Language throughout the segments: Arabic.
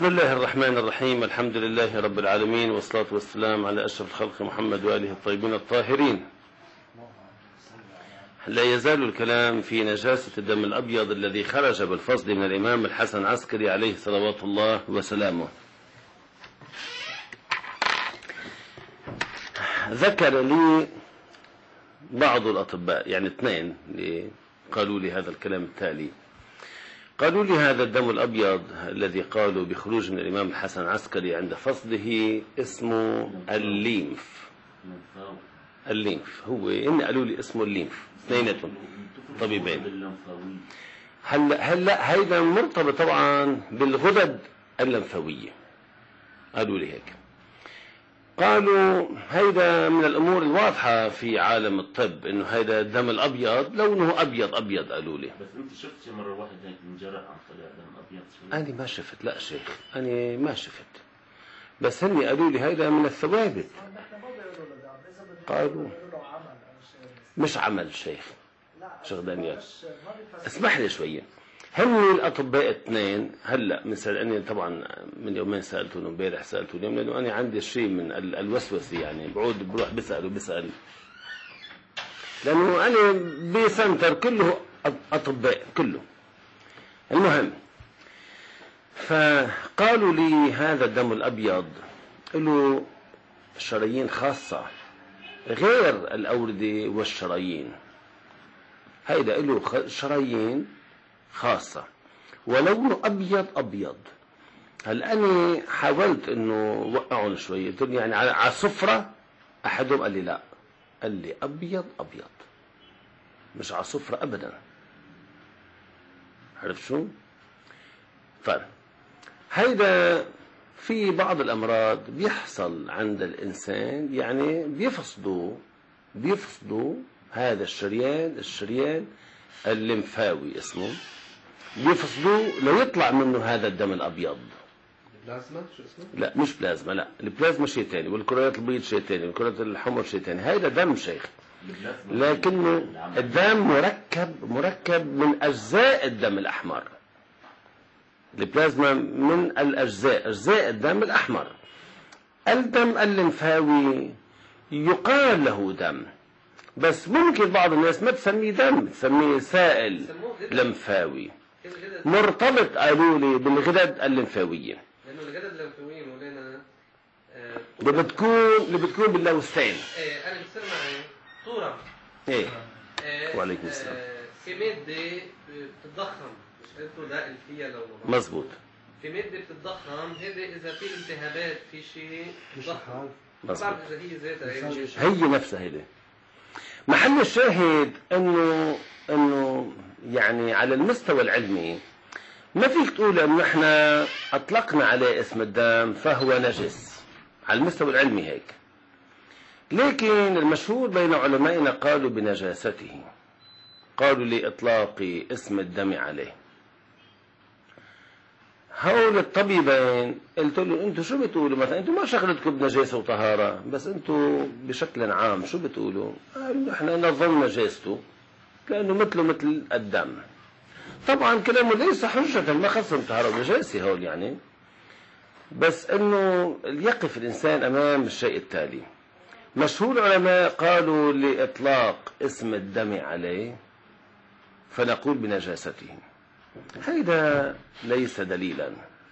بسم الله الرحمن الرحيم. الحمد لله رب العالمين، والصلاة والسلام على أشرف الخلق محمد وآله الطيبين الطاهرين. لا يزال الكلام في نجاسة الدم الأبيض الذي خرج بالفصل من الإمام الحسن عسكري عليه صلوات الله وسلامه. ذكر لي بعض الأطباء، يعني اثنين قالوا لي هذا الكلام التالي. قالوا لي هذا الدم الأبيض الذي قالوا بخروج من الإمام الحسن عسكري عند فصله اسمه الليمف. الليمف هو إن قالوا لي اسمه الليمف، اثنيناتهم طبيبين. هلا هيدا مرتبط طبعا بالغدد اللمفاوية، قالوا لي هيك. قالوا هيدا من الأمور الواضحة في عالم الطب، إنه هيدا الدم الأبيض لونه أبيض أبيض. قالوا لي بس أنت شفت مرة واحد هيك انجرح عن طريق دم أبيض؟ أنا ما شفت، لا شيخ أنا ما شفت، بس هني قالوا لي هيدا من الثوابت. قالوا مش عمل شيخ دانيال، اسمح لي شوية. هن الأطباء اثنين هلا أنا طبعا من يومين سألتهم، امبارح سألتهم اليوم، لأنه أنا عندي شيء من الوسوسة، يعني بعود بروح بسأل لأنه أنا بسنتر كله أطباء كله. المهم، فقالوا لي هذا الدم الأبيض له شرايين خاصة غير الأوردة والشرايين. هيدا له شرايين خاصة ولونه أبيض أبيض. هل أنا حاولت إنه وقعهم شوي، قلت يعني على صفرة. أحدهم قال لي لا، قال لي أبيض أبيض مش على صفرة أبدا. عرفت شو؟ طيب هيدا في بعض الأمراض بيحصل عند الإنسان، يعني بيفصدوا هذا الشريان الليمفاوي اسمه، بيفصدوه ليطلع منه هذا الدم الأبيض. بلازما شو اسمه؟ لا مش بلازما، لا البلازما شيء ثاني، والكريات البيض شيء ثاني، والكريات الحمر شيء ثاني. هذا دم شيخ، لكنه الدم مركب من أجزاء الدم الأحمر. البلازما من أجزاء الدم الأحمر. الدم الليمفاوي يقال له دم، بس ممكن بعض الناس ما تسميه دم، تسميه سائل لمفاوي مرتبط، قالوا لي، بالغدد الليمفاوية. لأنه الغدد الليمفاوية مولانا اللي بتكون باللوستين. أنا بصير معي طورة. وعليكم السلام. في مادة بتتضخم، مش قلتوا داقل فيها لو مظبوط. في مادة بتتضخم، هذا إذا في التهابات في شيء بتضخم. مظبوط. إذا هي ذاتها هي نفسها هيدا. محل الشاهد انه يعني على المستوى العلمي ما فيك تقول انه احنا اطلقنا عليه اسم الدم فهو نجس على المستوى العلمي هيك، لكن المشهور بين علمائنا قالوا بنجاسته، قالوا لإطلاق اسم الدم عليه. هؤلاء الطبيبين قلت له انتوا شو بتقولوا؟ مثلا انتوا ما شغلتكم بنجاسه وطهاره، بس انتوا بشكل عام شو بتقولوا؟ قالوا احنا نظن نجاسته لانه مثل الدم. طبعا كلامه ليس حجه، ما خصهم طهاره ونجاسه هول يعني، بس انه يقف الانسان امام الشيء التالي. مشهور العلماء قالوا لاطلاق اسم الدم عليه فنقول بنجاسته. هذا ليس دليلا،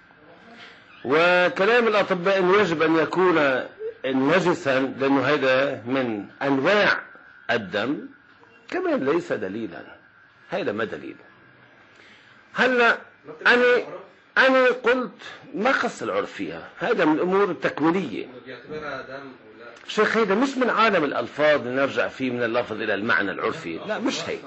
وكلام الأطباء أنه يجب أن يكون نجسا لأنه هذا من أنواع الدم كمان ليس دليلا. هذا ما دليل. هلا أنا قلت ما خص العرف فيها، هذا من الأمور التكوينية. شيخ هذا مش من عالم الألفاظ نرجع فيه من اللفظ إلى المعنى العرفي، لا مش هيك.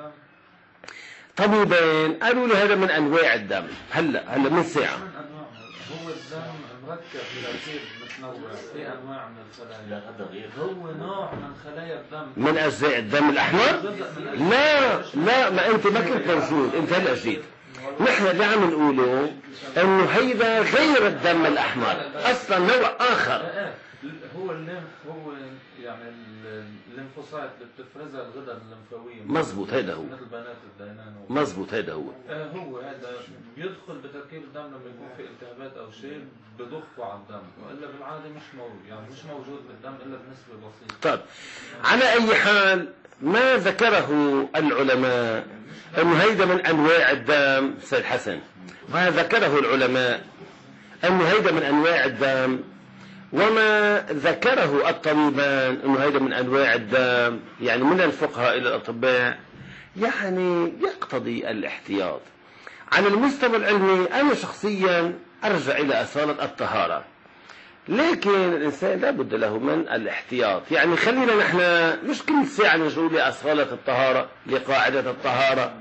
طبيبين قالوا لي هذا من انواع الدم. هلا من ساعه هو الدم مركب بتركيب متنوع في انواع من الخلايا. لا هذا غير، هو نوع من خلايا الدم من اجزاء الدم الاحمر. لا ما انت ما كنت موجود، انت هلا جيت. نحن اللي عم نقوله انه هيدا غير الدم الاحمر، اصلا نوع اخر. هو الليمف هو يعني الليمفوسايت اللي بتفرزها الغدد الليمفاويه. مظبوط، هذا هو مثل بنات الدينان. مظبوط، هذا هو. هو هذا بيدخل بتركيب الدم لما يكون في التهابات او شيء بضخه على الدم، والا بالعاده مش موجود، يعني مش موجود بالدم الا بنسبه بسيطه. طيب على اي حال ما ذكره العلماء انه هيدا من انواع الدم سيد حسن، ما ذكره العلماء انه هيدا من انواع الدم، وما ذكره الطبيبان انه هيدا من انواع الدم، يعني من الفقهاء الى الاطباء، يعني يقتضي الاحتياط. على المستوى العلمي انا شخصيا ارجع الى اصالة الطهارة، لكن الانسان لا بد له من الاحتياط. يعني خلينا نحن مش كل ساعة نقول لأصالة الطهارة لقاعدة الطهارة.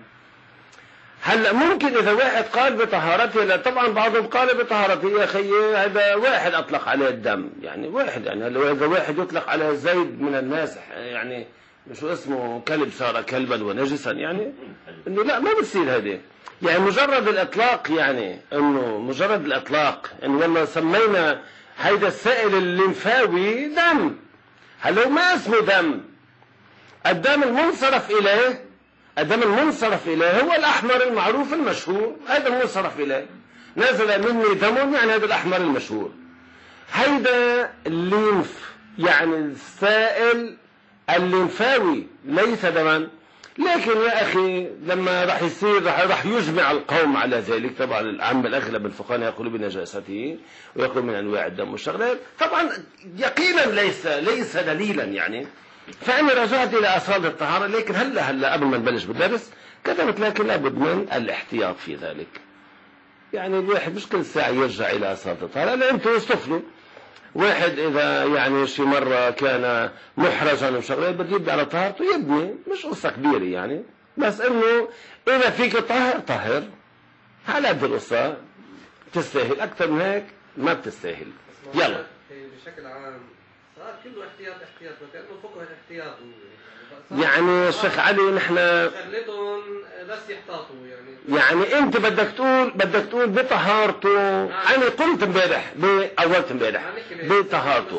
هلا ممكن اذا واحد قال بطهارته، لا طبعا بعضهم قال بطهارته يا اخي هذا واحد اطلق عليه الدم، يعني واحد، يعني اذا واحد يطلق على زيد من الناس يعني شو اسمه كلب صار كلبا ونجسا، يعني انه لا ما بتصير هذه، يعني مجرد الاطلاق، يعني انه مجرد الاطلاق انه والله سمينا هيدا السائل الليمفاوي دم. هل ما اسمه دم؟ الدم المنصرف إليه، الدم المنصرف إليه هو الأحمر المعروف المشهور، هذا المنصرف إليه، نزل مني دم، يعني هذا الأحمر المشهور، هيدا الليمف، يعني السائل الليمفاوي ليس دما. لكن يا أخي لما راح يصير راح يجمع القوم على ذلك، طبعا العام الأغلب الفقهاء يقولوا بنجاسته ويقولوا من أنواع الدم والشغلات، طبعا يقينا ليس دليلا يعني. فأنا رجعت إلى أصالة الطهارة، لكن هلا قبل ما نبلش بالدرس كتبت لكن لابد من الاحتياط في ذلك. يعني الواحد مش كل ساعة يرجع إلى أصالة الطهارة، لأن أنتوا استفلوا واحد إذا يعني شي مرة كان محرجا وشغلات بده يبني على طهارته يبني، مش قصة كبيرة يعني، بس إنه إذا فيك طهر على قد القصة، تستاهل أكثر من هيك ما بتستاهل. يلا بشكل عام صار كله احتياط وكأنه فقه الاحتياط، يعني الشيخ علي نحن شغلتهم بس يحتاطوا يعني انت بدك تقول بطهارته. انا قلت امبارح اولت امبارح بطهارته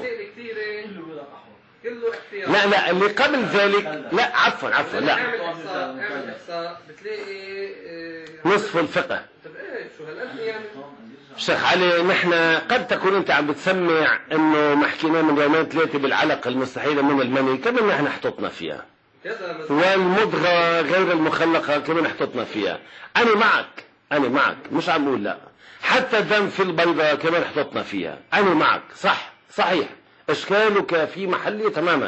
كله احتياط. لا اللي قبل ذلك لا عفوا لا اعمل احصاء بتلاقي نصف الفقه. طب ايه شو هالقد يعني شيخ علي، نحن قد تكون انت عم بتسمع انه ما حكيناه من يومين ثلاثه بالعلقه المستحيله من المني، كمان نحن حططنا فيها، والمضغه غير المخلقه كمان حططنا فيها. انا معك مش عم اقول لا، حتى الدم في البيضه كمان حططنا فيها، انا معك صحيح اشكالك في محله تماما.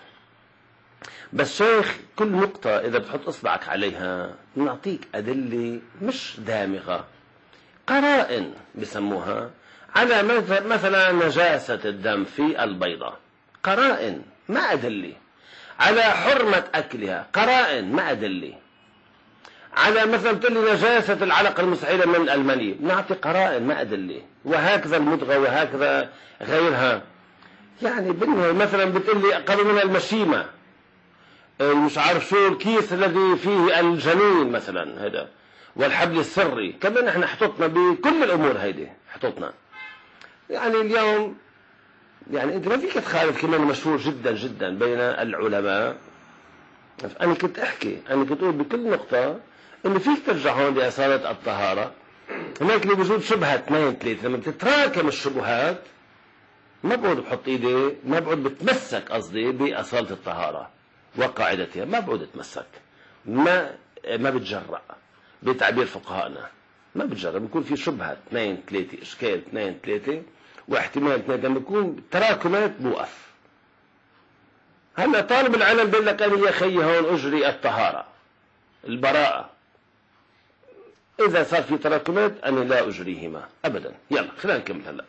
بس شيخ كل نقطه اذا بتحط اصبعك عليها نعطيك ادله مش دامغه، قرائن بسموها على مثلا نجاسة الدم في البيضة، قرائن ما أدلي، على حرمة أكلها قرائن ما أدلي، على مثلا تقول لي نجاسة العلقة المستحيلة من المني نعطي قرائن ما أدلي، وهكذا المضغة وهكذا غيرها. يعني مثلا بتقول لي قبل من المشيمة مش عارف شو الكيس الذي فيه الجنين مثلا هذا، والحبل السري كمان احنا حططنا بكل الامور هيدي حططنا. يعني اليوم يعني انت ما فيك تخالف، كمان مشهور جدا جدا بين العلماء. انا كنت اقول بكل نقطة انه فيك ترجع هون لأصالة الطهارة، هناك لوجود شبهة 2 3 لما بتتراكم الشبهات ما بقعد بحط ايدي، ما بقعد بتمسك قصدي بأصالة الطهارة وقاعدتها، ما بقعد اتمسك، ما بتجرأ بتعبير فقهائنا، ما بتجرب، بيكون في شبهة 2 3 اشكال 2 3 واحتمال 2، لما بيكون تراكمات بوقف. هلا طالب العلم بيقول لك انا يا خيي هون اجري الطهارة البراءة، اذا صار في تراكمات انا لا اجريهما ابدا. يلا خلينا نكمل هلا.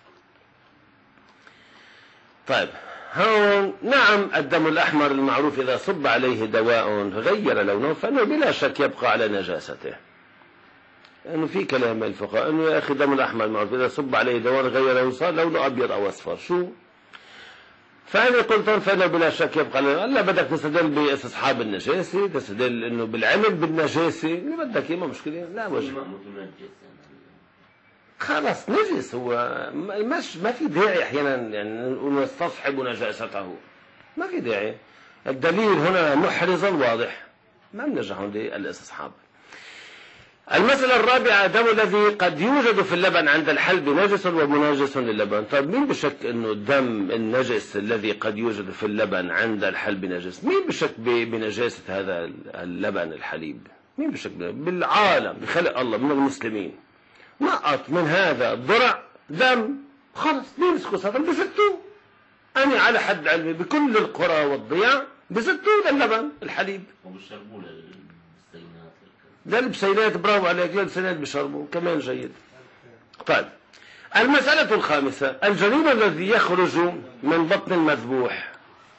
طيب هون نعم الدم الأحمر المعروف إذا صب عليه دواء غير لونه فإنه بلا شك يبقى على نجاسته. لأنه في كلام الفقهاء أنه يا أخي الدم الأحمر المعروف إذا صب عليه دواء غير لونه صار لونه أبيض أو أصفر، شو؟ فأنا قلت فإنه بلا شك يبقى على نجاسته. لا بدك تستدل باستصحاب النجاسة، تستدل أنه بالعلم بالنجاسة اللي بدك إيه، ما مشكلة لا وجه. خلاص نجس هو، مش ما في داعي احيانا يعني نستصحب نجاسته، ما في داعي. الدليل هنا محرز واضح، ما بنرجع هون للاستصحاب. المسألة الرابعة: دم الذي قد يوجد في اللبن عند الحلب نجس ومناجس للبن. طيب مين بشك انه الدم النجس الذي قد يوجد في اللبن عند الحلب نجس؟ مين بشك بنجاسة هذا اللبن الحليب؟ مين بشك بالعالم بخلق الله من المسلمين؟ نقط من هذا الضرع دم، خلص بيمسكوا سطر بفتوه. أنا على حد علمي بكل القرى والضياع بزتوا اللبن الحليب. وبيشربوا للبسينات ده البسينات، برافو عليك، البسينات بيشربوا كمان جيد. طيب المسألة الخامسة: الجنين الذي يخرج من بطن المذبوح،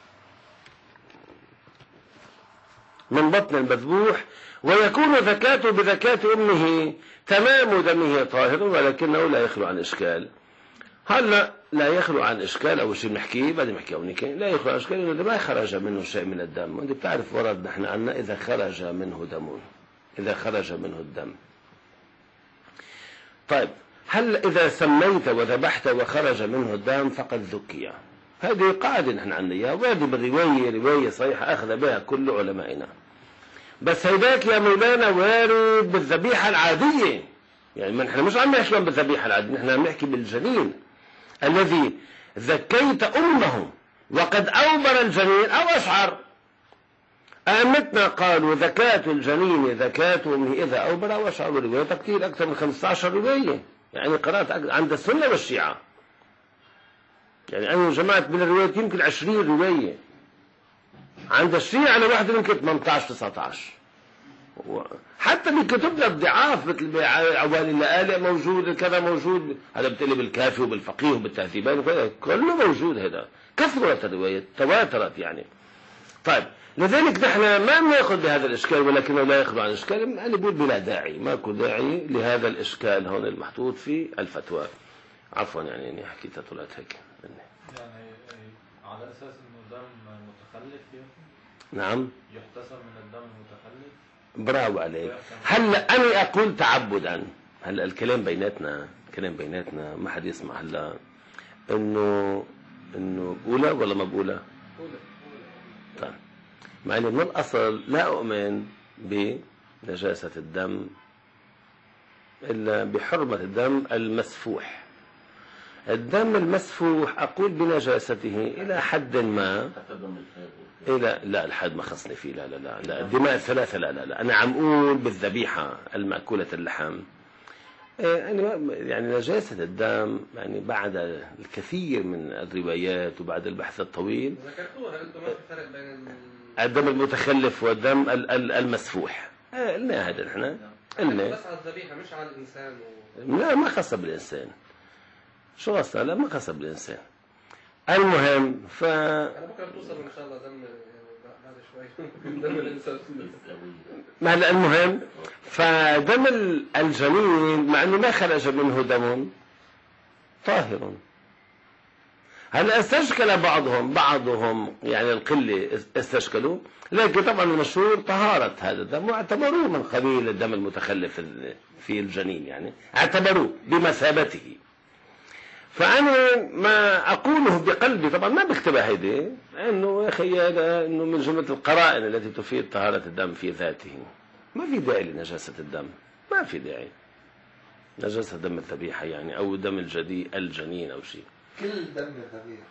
من بطن المذبوح ويكون ذكاته بذكاة أمه، تمام دمه طاهر ولكنه لا يخلو عن إشكال. هلا لا يخلو عن إشكال، أول شيء بنحكيه بعدين بنحكي أونيكي، لا يخلو عن إشكال إنه ما خرج منه شيء من الدم. أنت بتعرف ورد نحن عنا إذا خرج منه دم، إذا خرج منه الدم. طيب هل إذا سميت وذبحت وخرج منه الدم فقد ذكي؟ هذه قاعدة نحن عنا إياها، وهذه بالرواية رواية صحيحة أخذ بها كل علمائنا. بس هيداك يا مولانا وارد بالذبيحة العادية، يعني ما نحن مش عم نحكي بالذبيحة العادية، نحن عم نحكي بالجنين الذي ذكيت أمه وقد أوبر الجنين أو أشعر. أئمتنا قالوا زكاة الجنين زكاة أمه إذا أوبر أو أشعر، وروايات كثير أكثر من 15 رواية، يعني قرأت عند السنة والشيعة، يعني أنا جمعت من الروايات يمكن 20 رواية، عند الشيعة أنا واحدة يمكن 18-19. حتى بكتبنا الضعاف مثل عوالي اللآلئ موجود، كذا موجود، هذا بتقلب بالكافي وبالفقيه وبالتهذيبين كله موجود. هذا كثرت الروايات تواترت يعني. طيب لذلك نحن ما بناخذ بهذا الإشكال، ولكنه لا يخلو عن إشكال. أنا بقول بلا داعي، ماكو داعي لهذا الإشكال هون المحطوط في الفتوى. عفوا يعني إني حكيتها طلعت هيك يعني على أساس إنه دم متخلف نعم يحتسب من الدم المتخلف. برافو عليك. هلا أنا أقول تعبدا، هلا الكلام بيناتنا، كلام بيناتنا ما حد يسمع هلا إنه بقولها ولا ما بقولها؟ طيب مع إنه من الأصل لا أؤمن بنجاسة الدم إلا بحرمة الدم المسفوح. الدم المسفوح أقول بنجاسته إلى حد ما، لا الحد ما خصني فيه، لا الدماء الثلاثة لا أنا عم أقول بالذبيحة المأكولة اللحم. يعني نجاسة الدم يعني بعد الكثير من الروايات وبعد البحث الطويل ذكرتوها أنتم، ما في فرق بين الدم المتخلف والدم المسفوح. قلنا هذا نحن قلنا بس على الذبيحة مش على الإنسان لا ما خص بالإنسان، شو قصة؟ لا ما خص بالإنسان. المهم أنا بكرة توصل إن شاء الله دم بعد شوي دم الإنسان. ما هلا المهم فدم الجنين مع أنه ما خرج منه دم طاهر. هلا استشكل بعضهم يعني القلة استشكلوا، لكن طبعا المشهور طهارة هذا الدم، واعتبروه من قبيل الدم المتخلف في الجنين، يعني اعتبروه بمثابته. فأنا ما أقوله بقلبي طبعا ما بكتبها هيدي، إنه يا أخي هذا إنه من جملة القرائن التي تفيد طهارة الدم في ذاته. ما في داعي لنجاسة الدم، ما في داعي نجاسة دم الذبيحة يعني، أو دم الجنين أو شيء. كل دم الذبيحة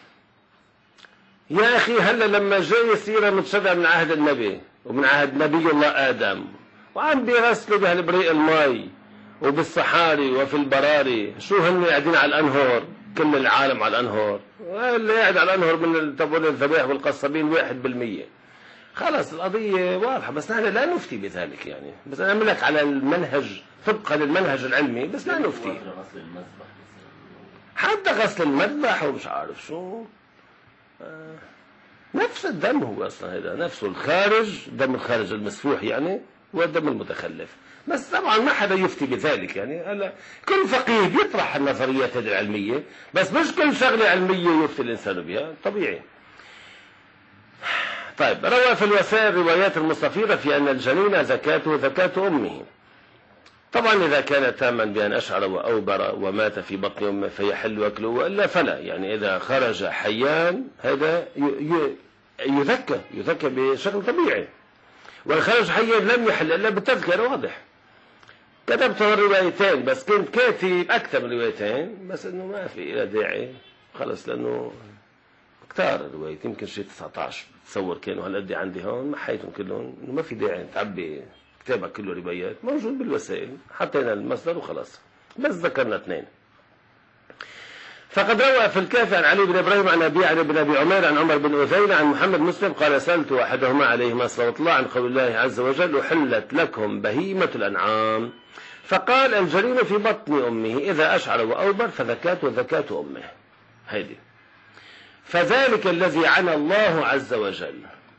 يا أخي هلا لما جاي سيرة متشرعة من عهد النبي ومن عهد نبي الله آدم، وعم بيغسلوا بهالبريق المي وبالصحاري وفي البراري، شو هن قاعدين على الأنهار، كل العالم على الأنهار، اللي قاعد على الأنهار من تبول الذبائح والقصابين 1%. خلاص القضية واضحة، بس نحن لا نفتي بذلك يعني، بس أنا أعمل لك على المنهج طبقا للمنهج العلمي، بس لا نفتي. حتى غسل المذبح ومش عارف شو، نفس الدم هو أصلا، هذا نفسه الخارج، دم الخارج المسفوح يعني، والدم المتخلف. بس طبعا ما حدا يفتي بذلك يعني، كل فقيه بيطرح النظريات هذه العلمية، بس مش كل شغلة علمية يفتي الإنسان بها، طبيعي. طيب روى في الوسائل روايات المستفيضة في أن الجنين زكاته زكاة أمه. طبعا إذا كان تاما بأن أشعر وأوبر ومات في بطن أمه فيحل أكله، وإلا فلا. يعني إذا خرج حيان هذا يذكى بشكل طبيعي، وإن خرج حيان لم يحل إلا بالتذكرة. واضح. كتبت الروايتين، بس كنت كاتب أكثر من روايتين، بس إنه ما في داعي خلص، لأنه كتار الروايات، يمكن شيء 19 تصور كانوا هالقد عندي هون، محيتهم كلهم، إنه ما في داعي تعبي كتابك كله روايات، موجود بالوسائل، حطينا المصدر وخلاص، بس ذكرنا 2. فقد روى في الكافي عن علي بن إبراهيم عن أبي علي بن أبي عمير عن عمر بن أثيل عن محمد مسلم قال: سألت أحدهما عليهما صلوات الله عن قول الله عز وجل: أحلت لكم بهيمة الأنعام، فقال: الجنين في بطن أمه إذا أشعر وأوبر فذكاته ذكاة أمه. هيدي. فذلك الذي عنى الله عز وجل،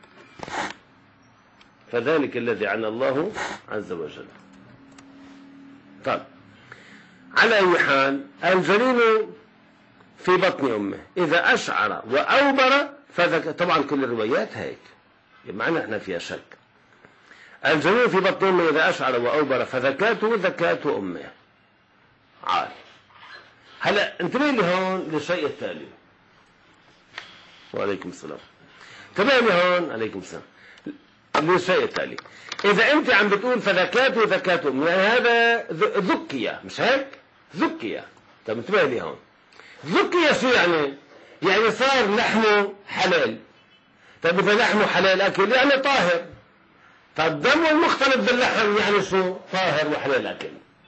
فذلك الذي عنى الله عز وجل. طيب، على أي حال الجنين في بطن أمه إذا أشعر وأوبر طبعا كل الروايات هيك، معنى احنا فيها شك. الجنين في بطن أمه إذا أشعر وأوبر فذكاته ذكاة أمه. عال. هلا انتبه لي هون للشيء التالي. وعليكم السلام. انتبه لي هون، عليكم السلام، للشيء التالي. إذا أنت عم بتقول فذكاته ذكاة أمه، يعني هذا ذكية، مش هيك؟ ذكية. طب انتبه لي هون، ذكية شو يعني؟ يعني صار لحمه حلال. طيب إذا لحمه حلال أكل يعني طاهر. طيب دمه المختلط باللحم يعني شو؟ طاهر وحلال أكل.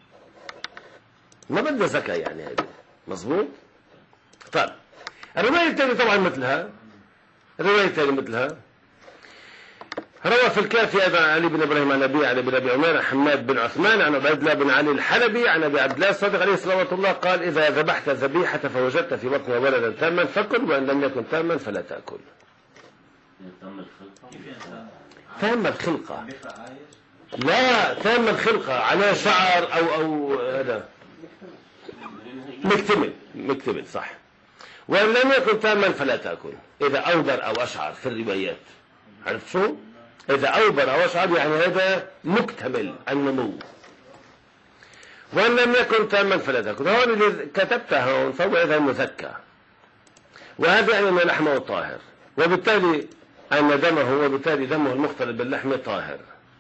ما بدنا زكاة يعني هذا، مظبوط؟ طيب الرواية الثانية طبعا مثلها، الرواية الثانية مثلها روى في الكافي أيضا علي بن إبراهيم عن أبي علي بن أبي عمير عن حماد بن عثمان عن عبد الله بن علي الحلبي عن أبي عبد الله الصادق عليه صلوات الله قال: إذا ذبحت ذبيحة فوجدت في بطنها ولدا تاما فكل، وإن لم يكن تاما فلا تأكل. تام الخلقة؟ لا، تام الخلقة على شعر أو هذا مكتمل صح. وإن لم يكن تاما فلا تأكل. إذا أوبر أو أشعر في الروايات، عرفت شو؟ إذا أوبر أو أشعر يعني هذا مكتمل النمو. وإن لم يكن تاما فلا تأكل. هون اللي كتبتها هون فهو إذا مذكى، وهذا يعني أن لحمه طاهر، وبالتالي أن دمه، وبالتالي دمه المختلط باللحم طاهر.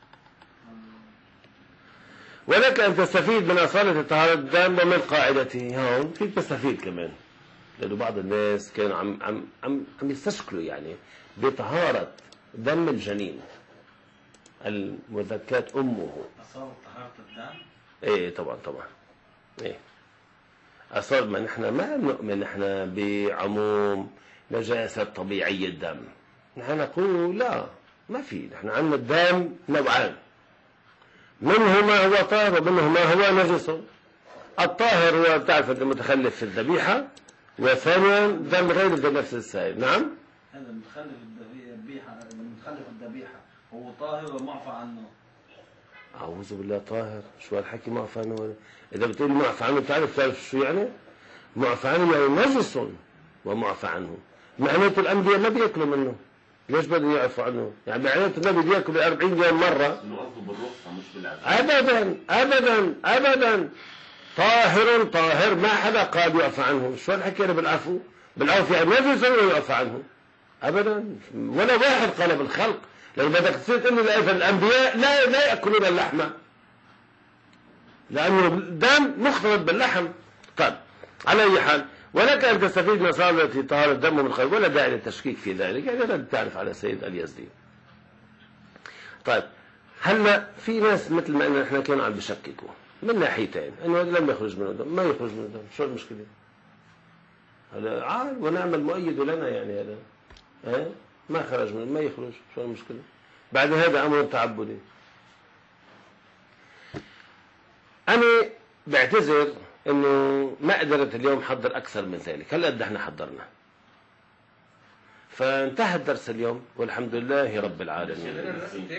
ولك أن تستفيد من أصالة طهارة الدم ومن قاعدته. هون فيك تستفيد كمان، لأنه بعض الناس كانوا عم يستشكلوا يعني بطهارة دم الجنين المذكاة أمه. أصالة طهارة الدم؟ إيه طبعا إيه. أصال ما نحن ما نؤمن نحن بعموم نجاسة طبيعية الدم. نحن نقول لا، ما في. نحن عندنا الدم نوعان، منه ما هو طاهر ومنه ما هو نجس. الطاهر هو بتعرف المتخلف في الذبيحة، وثانيا دم غير النفس السائل. نعم، هذا المتخلف الذبيحة هو طاهر ومعفى عنه. أعوذ بالله، طاهر؟ شو هالحكي معفى عنه؟ إذا بتقول معفى عنه تعرف شو يعني؟ معفى عنه يعني نجس ومعفى عنه. معناته الأنبياء ما بيأكلوا منه، ليش بدهم يعفوا عنه؟ يعني معناته النبي بيأكل 40 يوم مرة. قصده بالرخصة مش بالعذاب. أبدا طاهر، ما حدا قال يعفى عنه. شو الحكي بالعفو؟ بالعفو يعني نجس ويعفى عنه أبدا، ولا واحد قال بالخلق. لو بدك تصير تقول لي الأنبياء لا يأكلون اللحمة، لأنه الدم مختلط باللحم. طيب على أي حال، ولك أن تستفيد من صالة طهارة الدم من الخير، ولا داعي للتشكيك في ذلك، يعني لا تعرف على سيد اليزدي. طيب هلا في ناس مثل ما إن احنا كانوا عم بشككوا من ناحيتين، إنه لم يخرج منه دم، ما يخرج منه دم، شو المشكلة؟ هلا عال ونعمل مؤيد لنا يعني هذا ما خرج منه، ما يخرج، شو المشكلة؟ بعد هذا أمر تعبدي. أنا بعتذر إنه ما قدرت اليوم حضر أكثر من ذلك، هلا قد احنا حضرنا، فانتهى الدرس اليوم والحمد لله رب العالمين.